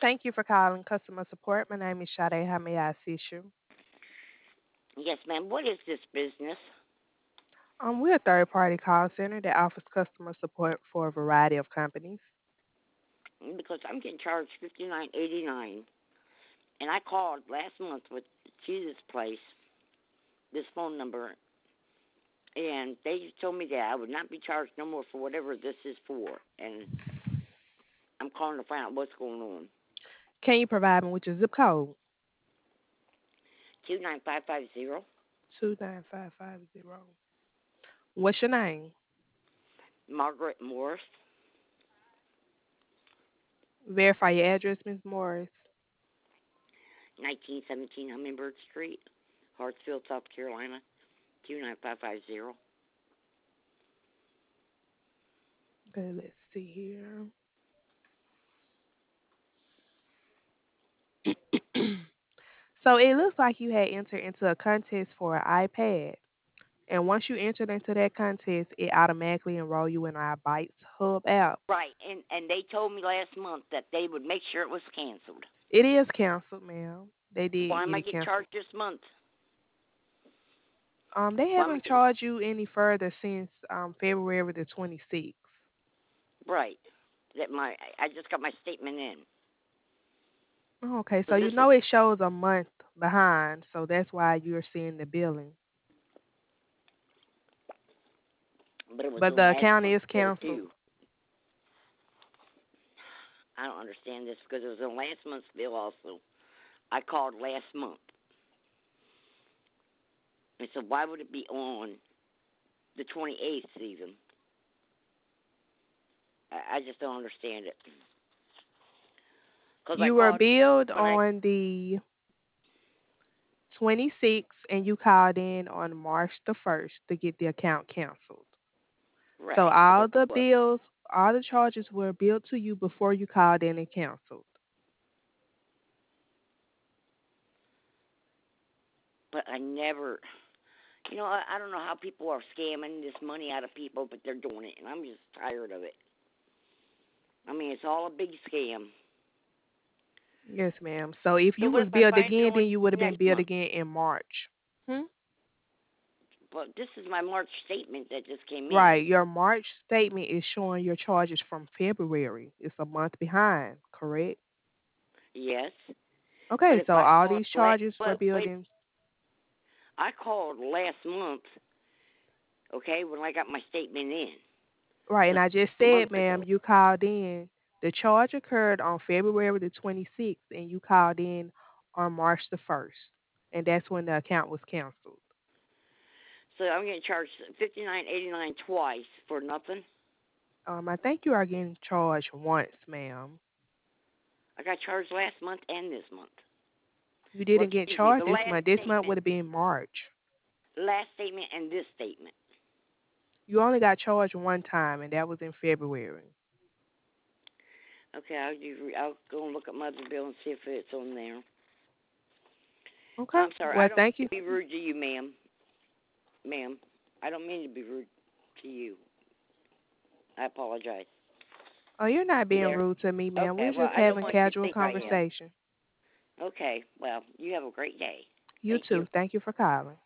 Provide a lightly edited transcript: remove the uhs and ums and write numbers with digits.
Thank you for calling customer support. My name is Sade. How may I assist you? Yes, ma'am. What is this business? We're a third-party call center that offers customer support for a variety of companies. Because I'm getting charged $59.89, and I called last month to this place, this phone number, and they told me that I would not be charged no more for whatever this is for, and I'm calling to find out what's going on. Can you provide me with your zip code? 29550, 29550. What's your name? Margaret Morris, Verify your address, Miss Morris. 1917 Hummingbird Street, Hartsfield, South Carolina, 29550. Okay, let's see here. So it looks like you had entered into a contest for an iPad. And once you entered into that contest, it automatically enroll you in our Bytes Hub app. Right, and they told me last month that they would make sure it was canceled. It is canceled, ma'am. They did Why am get I it getting canceled. charged this month? They Why am I haven't getting charged you any further since February the 26th. right? That my I just got my statement in. Okay, So so you this is, know it shows a month behind, so that's why you're seeing the billing. but it was But on the last account month's is bill canceled. too. I don't understand this because it was on last month's bill also. I called last month and said why would it be on the 28th even? I just don't understand it. Because I You were called billed when I on the 26th and you called in on March the 1st to get the account canceled. So right, all the bills, all the charges were billed to you before you called in and canceled. but I never. I don't know how people are scamming this money out of people, but they're doing it, and I'm just tired of it. I mean, it's all a big scam. Yes, ma'am. So if So you what was if I billed find it again, on then you would have been next billed month? again in March. Hmm? But this is my March statement that just came in. Right. Your March statement is showing your charges from February. It's a month behind, correct? Yes, Okay, but if so I all call, these charges were but billed wait, in. I called last month. Okay, when I got my statement in Right, and just I just a said, month ma'am, ago. you called in. The charge occurred on February the 26th, and you called in on March the 1st. And that's when the account was canceled. So I'm getting charged $59.89 twice for nothing. I think you are getting charged once, ma'am. I got charged last month and this month. You Well, didn't get excuse me, the charged this last month. This month statement, would have been March. and this statement. You only got charged one time, and that was in February. Okay, I'll go and look at my other bill and see if it's on there. Okay. I'm sorry, I Well, don't thank mean you. to be rude to you, ma'am. Ma'am, I don't mean to be rude to you. I apologize. Oh, you're not You being there? rude to me, ma'am. Okay, We're well, just I don't having want you to casual think I am. conversation. Okay, well, you have a great day. You Thank you. too. Thank you for calling.